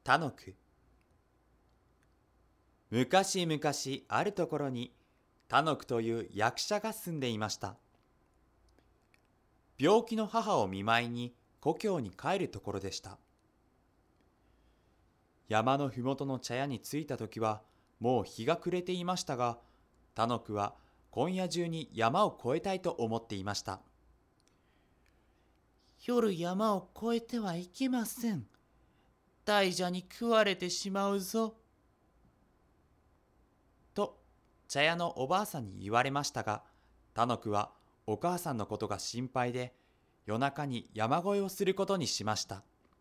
タノク。昔々あるところにタノクという役者が住んでいました。病気の母を見舞いに故郷に帰るところでした。山のふもとの茶屋に着いたときはもう日が暮れていましたが、タノクは今夜中に山を越えたいと思っていました。 夜山を越えてはいけません。大蛇に食われてしまうぞ。 と茶屋のおばあさんに言われましたが、タノクはお母さんのことが心配で夜中に山越えをすることにしました。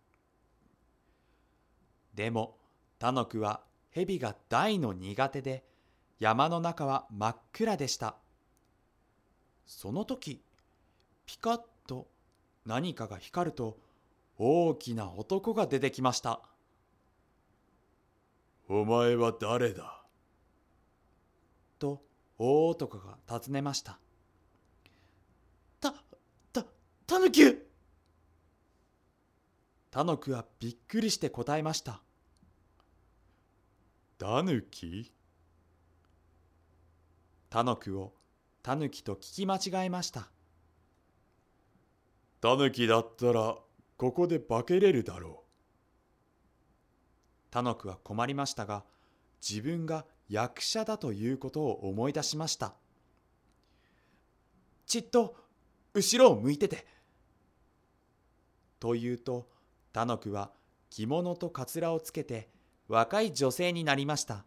でもタノクは蛇が大の苦手で、山の中は真っ暗でした。その時、ピカッと何かが光ると大きな男が出てきました。 お前は誰だ？ と大男が尋ねました。 タヌキ！ タノクはびっくりして答えました。 タヌキ？ タノクをタヌキと聞き間違えました。 タヌキだったらここで化けれるだろう。 タノクは困りましたが、自分が役者だということを思い出しました。ちっと後ろを向いてて。と言うと、タノクは着物とかつらをつけて若い女性になりました。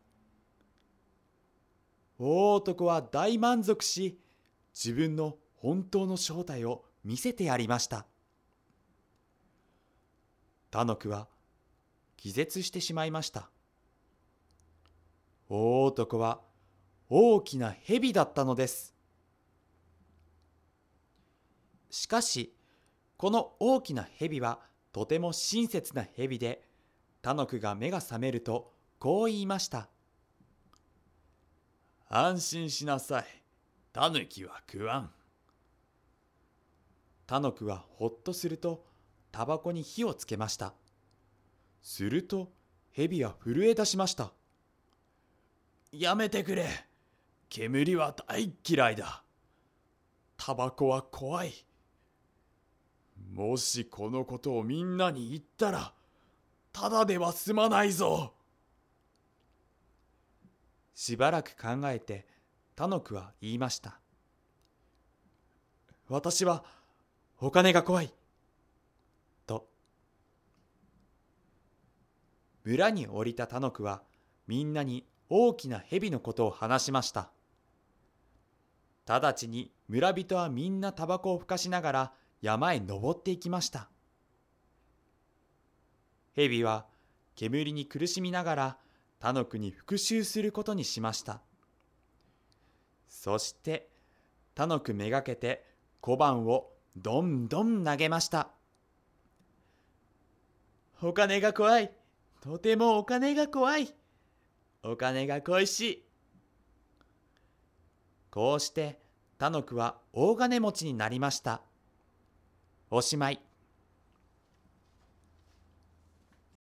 大男は大満足し、自分の本当の正体を見せてやりました。タノクは気絶してしまいました。大男は大きな蛇だったのです。しかし、この大きな蛇はとても親切な蛇で、タノクが目が覚めるとこう言いました。 安心しなさい。タヌキは食わん。 タノクはほっとするとタバコに火をつけました。すると蛇は震え出しました。 やめてくれ。煙は大嫌いだ。タバコは怖い。もしこのことをみんなに言ったら、ただでは済まないぞ。 しばらく考えてタノクは言いました。私はお金が怖い。と。村に降りたタノクはみんなに大きな蛇のことを話しました。直ちに村人はみんなタバコをふかしながら山へ登っていきました。蛇は煙に苦しみながらタノクに復讐することにしました。そしてタノクめがけて小判をどんどん投げました。お金が怖い。とてもお金が怖い。お金が恋しい。こうしてタノクは大金持ちになりました。おしまい。